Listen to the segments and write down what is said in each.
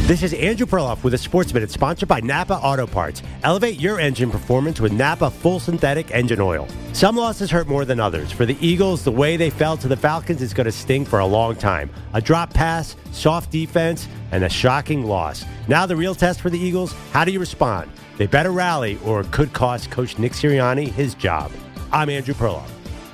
This is Andrew Perloff with a Sports Minute, sponsored by Napa Auto Parts. Elevate your engine performance with Napa Full Synthetic Engine Oil. Some losses hurt more than others. For the Eagles, the way they fell to the Falcons is going to sting for a long time. A drop pass, soft defense, and a shocking loss. Now the real test for the Eagles, how do you respond? They better rally, or it could cost Coach Nick Sirianni his job. I'm Andrew Perloff.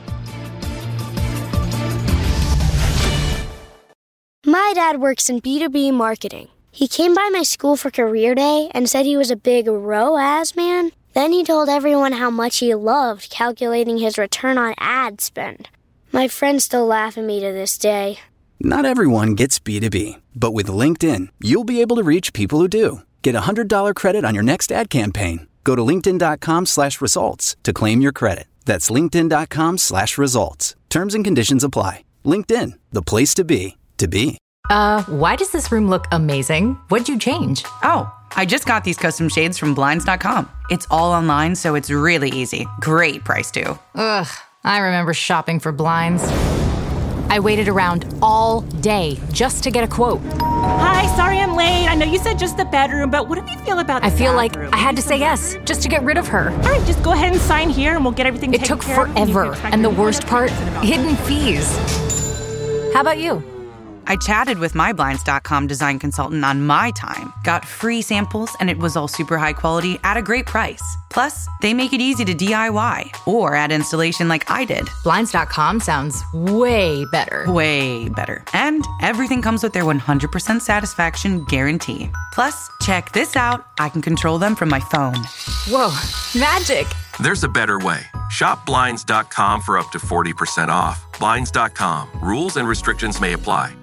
My dad works in B2B marketing. He came by my school for career day and said he was a big ROAS man. Then he told everyone how much he loved calculating his return on ad spend. My friends still laugh at me to this day. Not everyone gets B2B, but with LinkedIn, you'll be able to reach people who do. Get a $100 credit on your next ad campaign. Go to linkedin.com/results to claim your credit. That's linkedin.com/results. Terms and conditions apply. LinkedIn, the place to be, to be. Why does this room look amazing? What'd you change? Oh, I just got these custom shades from Blinds.com. It's all online, so it's really easy. Great price, too. Ugh, I remember shopping for blinds. I waited around all day just to get a quote. Hi, sorry I'm late. I know you said just the bedroom, but what do you feel about the I feel like bathroom? I had to say yes just to get rid of her. All right, just go ahead and sign here and we'll get everything It taken took care of. forever, and the worst part, hidden fees. How about you? I chatted with my Blinds.com design consultant on my time, got free samples, and it was all super high quality at a great price. Plus, they make it easy to DIY or add installation like I did. Blinds.com sounds way better. Way better. And everything comes with their 100% satisfaction guarantee. Plus, check this out. I can control them from my phone. Whoa, magic. There's a better way. Shop Blinds.com for up to 40% off. Blinds.com. Rules and restrictions may apply.